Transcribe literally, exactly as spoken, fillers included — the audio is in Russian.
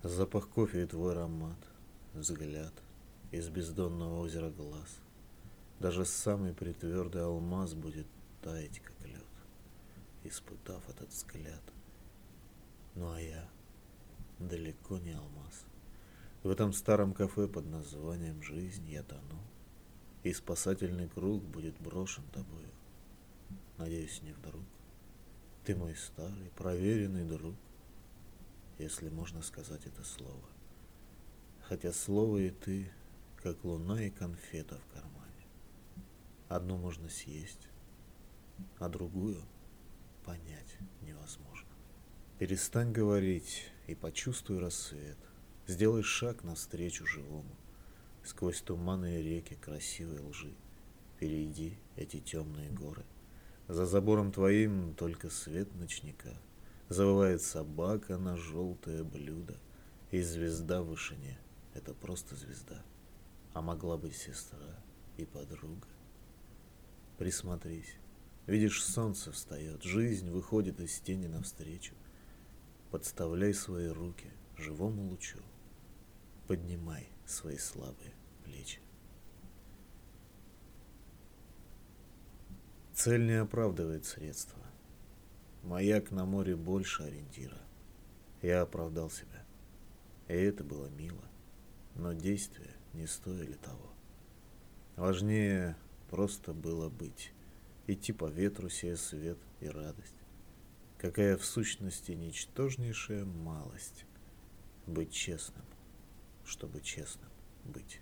Запах кофе и твой аромат, взгляд из бездонного озера глаз. Даже самый притвердый алмаз будет таять, как лед, испытав этот взгляд. Ну а я далеко не алмаз. В этом старом кафе под названием «Жизнь» я тону, и спасательный круг будет брошен тобою. Надеюсь, не вдруг. Ты мой старый, проверенный друг, если можно сказать это слово. Хотя слово и ты, как луна и конфета в кармане. Одну можно съесть, а другую понять невозможно. Перестань говорить и почувствуй рассвет. Сделай шаг навстречу живому. Сквозь туманные реки красивой лжи перейди эти темные горы. За забором твоим только свет ночника. Завывает собака на желтое блюдо. И звезда в вышине — это просто звезда. А могла быть сестра и подруга. Присмотрись. Видишь, солнце встает, жизнь выходит из тени навстречу. Подставляй свои руки живому лучу. Поднимай свои слабые плечи. Цель не оправдывает средства. Маяк на море больше ориентира. Я оправдал себя. И это было мило. Но действия не стоили того. Важнее просто было быть. Идти по ветру, сея свет и радость. Какая в сущности ничтожнейшая малость. Быть честным, чтобы честным быть.